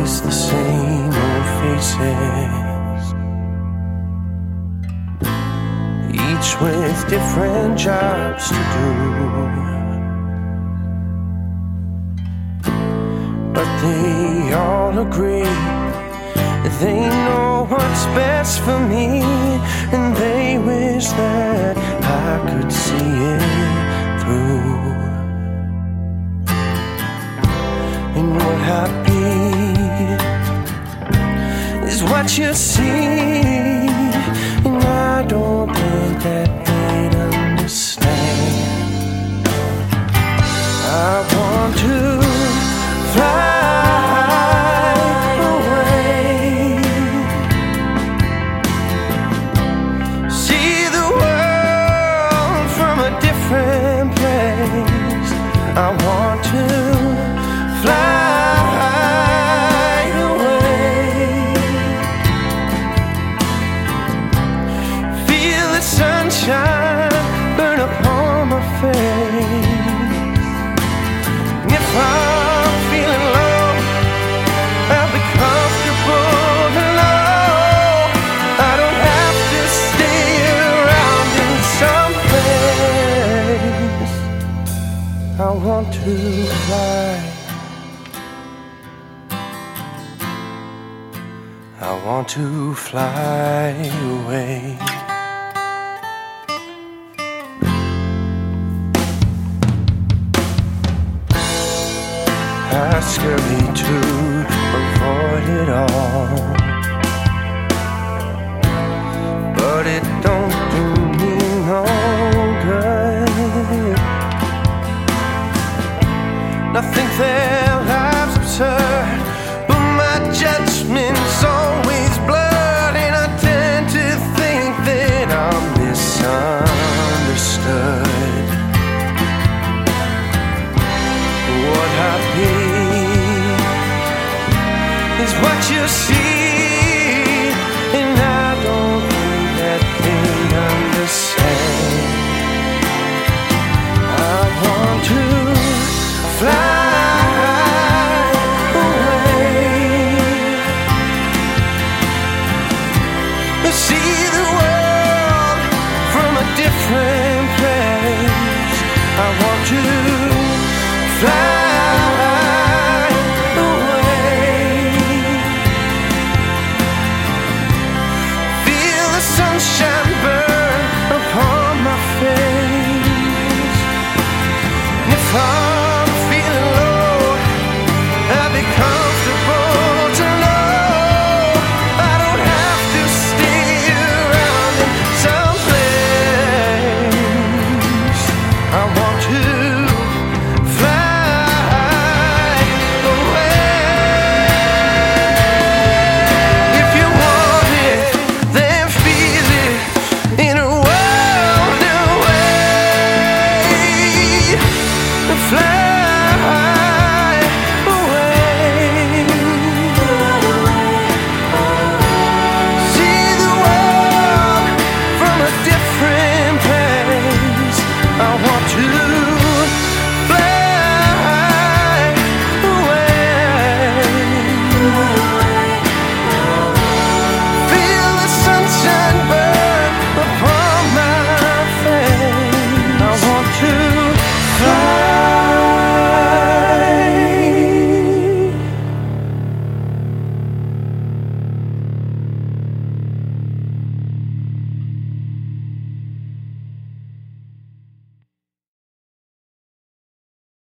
always the same old faces, each with different jobs to do. But they all agree that they know what's best for me, and they wish that I could see it through. And what I be is what you see, and I don't think that they'd understand. I want to fly away, see the world from a different place. I want to fly away, feel the sunshine burn upon my face. If I'm feeling low, I'll be comfortable to know I don't have to stay around in some place. I want to fly, I want to fly away.